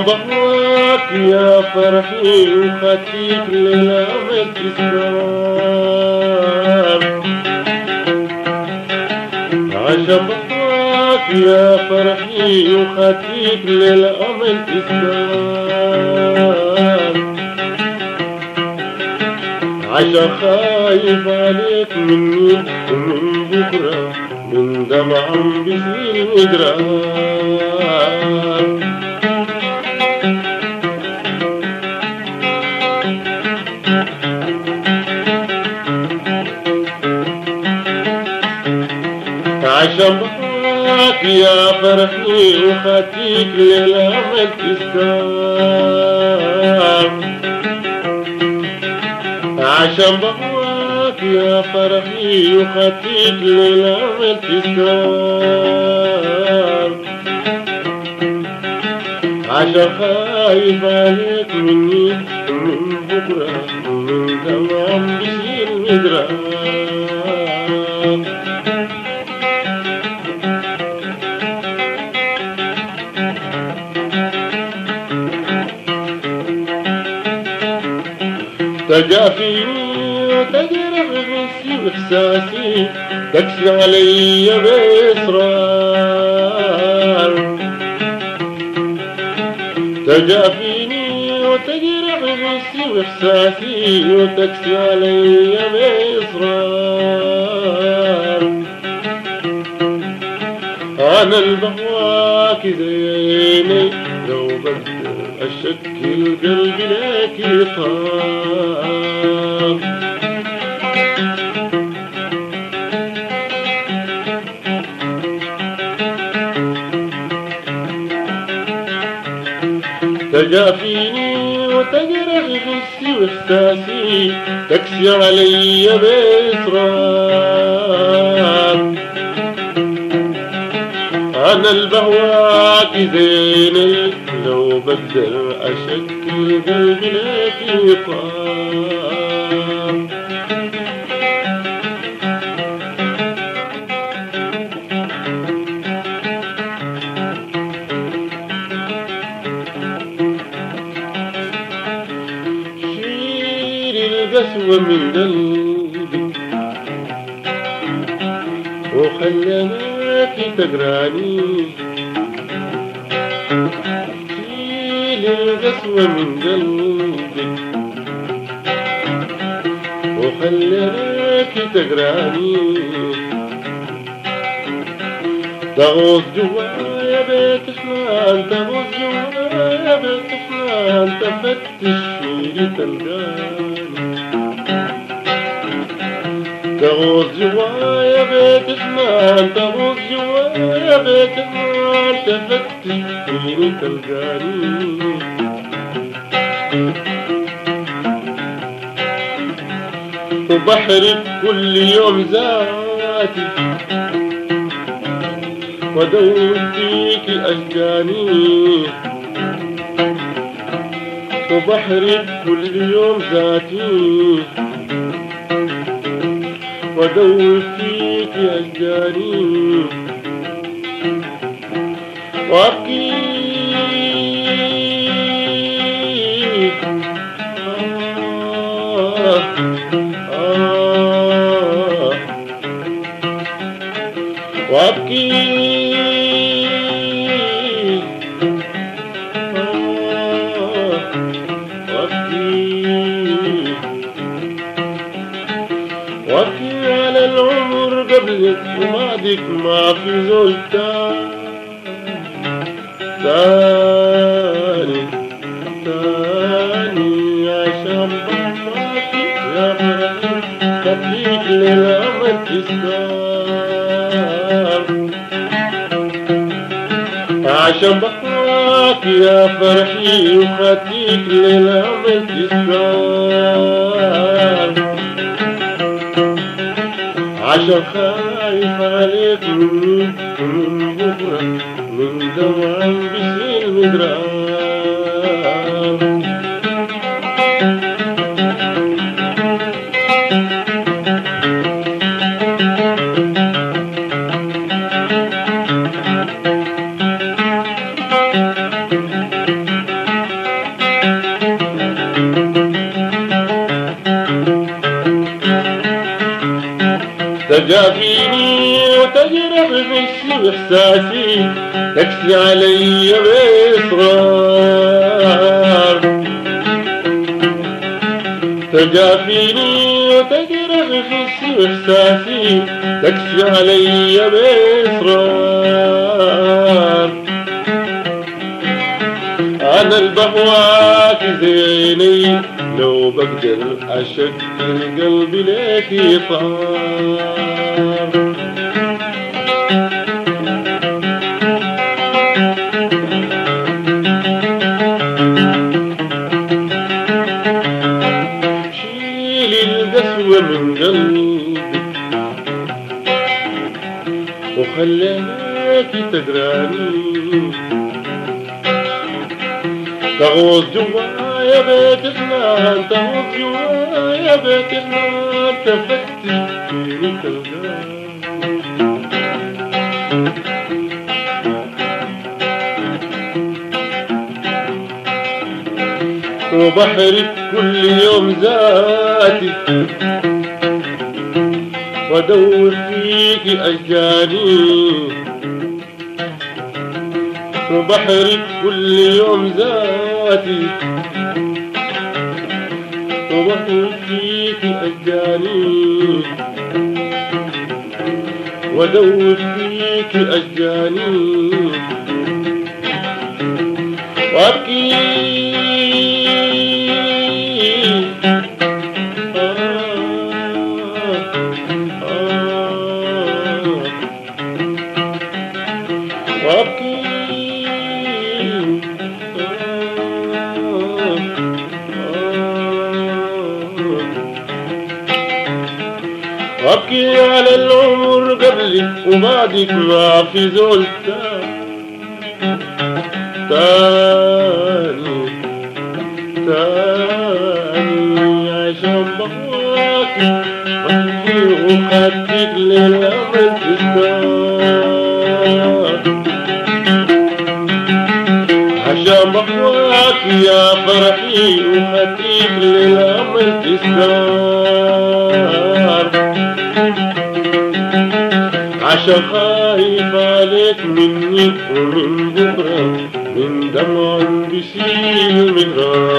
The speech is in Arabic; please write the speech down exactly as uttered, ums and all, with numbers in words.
بهواك يا فرحي وخديك للأمل تسكر، عشان بهواك يا فرحي وخديك للأمل تسكر، عشان خايف عليك مني ومن بكرة من دمع بيصير مجرار. عشان بهواك يا فرحي وخديك للأمل تسكر، عشان بهواك يا فرحي وخديك للأمل تسكر، عشان خايف عليك مني ومن بكرة ومن دمع بيصير مجرار. تجافيني وتجرح نفسي وإحساسي تكسي علي بإصرار، تجافيني وتجرح نفسي وإحساسي وتكسي علي بإصرار. أنا البهواك زيني لو بقدر أشكل قلبي لك طار، تجافيني وتجرح نفسي وإحساسي تكسي علي بإصرار. أنا البهواك زيني لو بقدر أشكل قلبي لك طار. شيل القسوة من قلبي وخليناك تقراني، شيل القسوة من قلبك وخليناك تقراني، تغوص جوايا بيت حنان، تغوص جوايا بيت حنان، تفتش فيني تلقاني، تغوص جوايا بيت حنان، تغوص جوايا بيت حنان، تفتش فيني تلقاني. وبحرك كل يوم ذاتي وادور فيكي أشجاني، وبحرك كل يوم ذاتي وادور فيكي أشجاني، وأبكي آه آه وأبكي آه وأبكي وأبكي على العمر قبلك وبعدك ما في زول تاني تاني، عشان بهواك يا فرحي خليك للأمل تسكر، عشان بهواك يا فرحي وخديك للأمل تسكر، عشان خايف عليك مني ومن بكرة من دمع بيصير مجرار. تجافيني وتجرح في إحساسي تكسي علي بإصرار تجافيني وتجرح في إحساسي تكسي علي بإصرار أنا البهواك زيني لو بقدر أشكل قلبي لك طار شيلي القسوة من قلبي وخليكي تدراني تغوص جوايا بيت النار تغوص جوايا بيت النار تفتش فيني تلقاني وبحرك كل يوم ذاتي وادور فيكي أشجاني وبحرك كل يوم ذاتي وبحرك فيكي أشجاني وادور فيكي أشجاني وأبكي وأبكي وأبكي على العمر قبلك وبعدك ما في زول تاني تاني عشان بهواكي بحكي وخدتك للأمل تستار عشان بهواكي يا فرحي وخدتك للأمل تستار عشان خايف عليك مني ومن بكرة من دمع بيسيل من غار